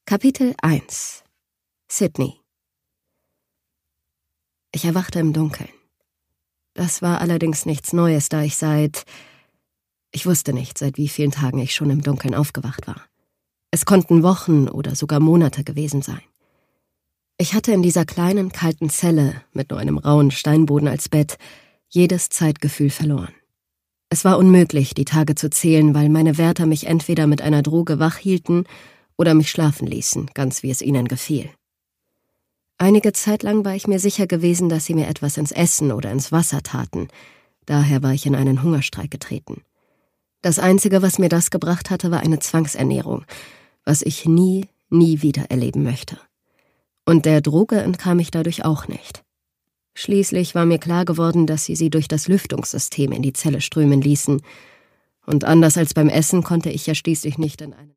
Kapitel 1 Sydney. Ich erwachte im Dunkeln. Das war allerdings nichts Neues, da ich Ich wusste nicht, seit wie vielen Tagen ich schon im Dunkeln aufgewacht war. Es konnten Wochen oder sogar Monate gewesen sein. Ich hatte in dieser kleinen, kalten Zelle mit nur einem rauen Steinboden als Bett jedes Zeitgefühl verloren. Es war unmöglich, die Tage zu zählen, weil meine Wärter mich entweder mit einer Droge wach hielten oder mich schlafen ließen, ganz wie es ihnen gefiel. Einige Zeit lang war ich mir sicher gewesen, dass sie mir etwas ins Essen oder ins Wasser taten. Daher war ich in einen Hungerstreik getreten. Das Einzige, was mir das gebracht hatte, war eine Zwangsernährung, was ich nie wieder erleben möchte. Und der Droge entkam ich dadurch auch nicht. Schließlich war mir klar geworden, dass sie durch das Lüftungssystem in die Zelle strömen ließen. Und anders als beim Essen konnte ich ja schließlich nicht in einen